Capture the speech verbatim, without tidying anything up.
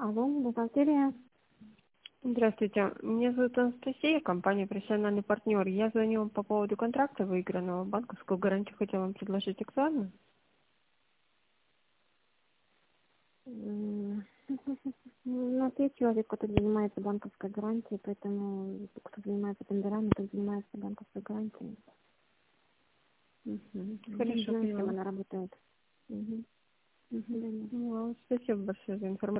Алло, бухгалтерия. Здравствуйте, меня зовут Анастасия, компания «Профессиональный партнер». Я звоню вам по поводу контракта выигранного. Банковскую гарантию хотела вам предложить актуально. М, У нас есть человек, который занимается банковской гарантией, поэтому кто занимается тендерами, тот занимается банковской гарантией. Мгм. Я не Хорошо, знаю, с кем поняла. она работает. Мгм. До Мгм. свидания. Ну, спасибо большое за информацию.